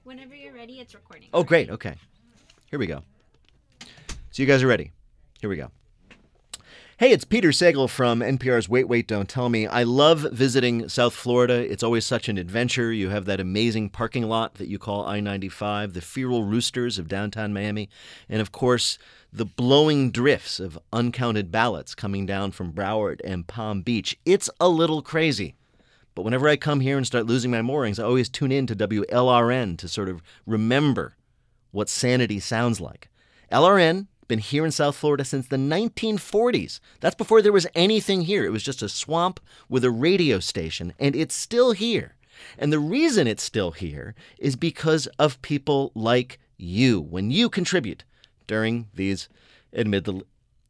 Whenever you're ready, it's recording. Oh, great. Okay. Here we go. So you guys are ready. Here we go. Hey, it's Peter Sagal from NPR's Wait, Wait, Don't Tell Me. I love visiting South Florida. It's always such an adventure. You have that amazing parking lot that you call I-95, the feral roosters of downtown Miami, and of course, the blowing drifts of uncounted ballots coming down from Broward and Palm Beach. It's a little crazy. But whenever I come here and start losing my moorings, I always tune in to WLRN to sort of remember what sanity sounds like. LRN, been here in South Florida since the 1940s. That's before there was anything here. It was just a swamp with a radio station, and it's still here. And the reason it's still here is because of people like you. When you contribute during these admittedly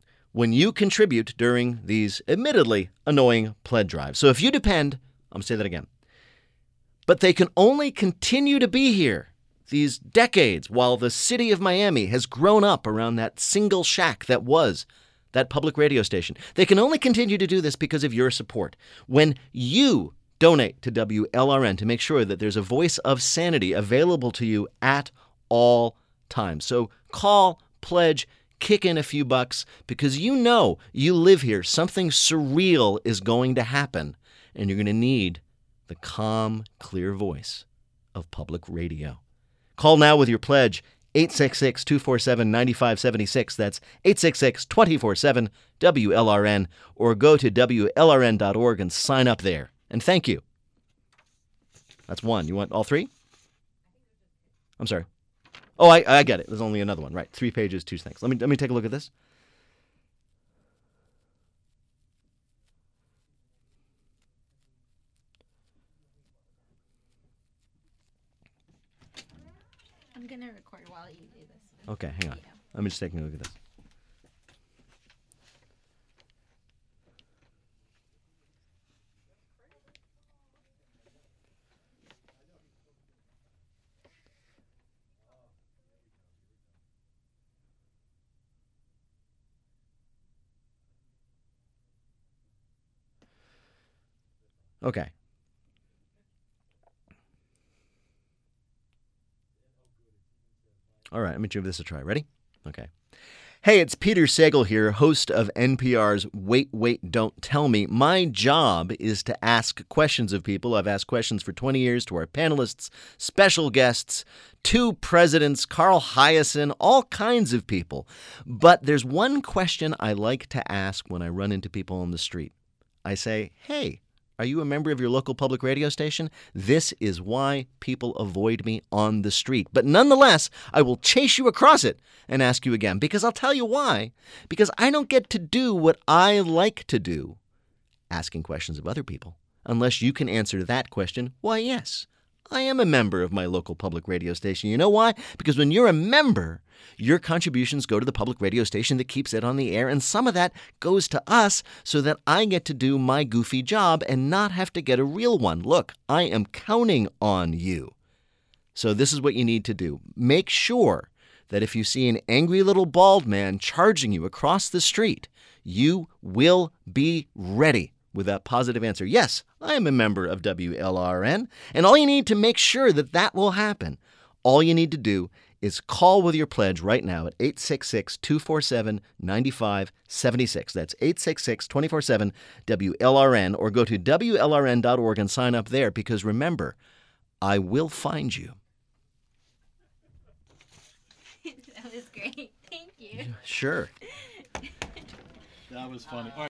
annoying pledge drives. So if you depend, I'm going to say that again. But they can only continue to be here these decades while the city of Miami has grown up around that single shack that was that public radio station. They can only continue to do this because of your support. When you donate to WLRN to make sure that there's a voice of sanity available to you at all times. So call, pledge, kick in a few bucks because you know you live here. Something surreal is going to happen, and you're going to need the calm, clear voice of public radio. Call now with your pledge, 866-247-9576. That's 866-247-WLRN, or go to WLRN.org and sign up there. And thank you. That's one. You want all three? I'm sorry. Oh, I get it. There's only another one. Right. 3 pages, 2 things. Let me take a look at this. I'm going to record while you do this. Okay, hang on. Yeah. Let me just take a look at this. Okay. All right, let me give this a try. Ready? Okay. Hey, it's Peter Sagal here, host of NPR's Wait, Wait, Don't Tell Me. My job is to ask questions of people. I've asked questions for 20 years to our panelists, special guests, 2 presidents, Carl Hiaasen, all kinds of people. But there's one question I like to ask when I run into people on the street. I say, hey, are you a member of your local public radio station? This is why people avoid me on the street. But nonetheless, I will chase you across it and ask you again, because I'll tell you why. Because I don't get to do what I like to do, asking questions of other people, unless you can answer that question. Why, yes, I am a member of my local public radio station. You know why? Because when you're a member, your contributions go to the public radio station that keeps it on the air, and some of that goes to us so that I get to do my goofy job and not have to get a real one. Look, I am counting on you. So this is what you need to do. Make sure that if you see an angry little bald man charging you across the street, you will be ready with that positive answer. Yes, I am a member of WLRN, and all you need to make sure that that will happen, all you need to do is call with your pledge right now at 866-247-9576. That's 866-247-WLRN, or go to WLRN.org and sign up there, because remember, I will find you. That was great. Thank you. Sure. That was funny.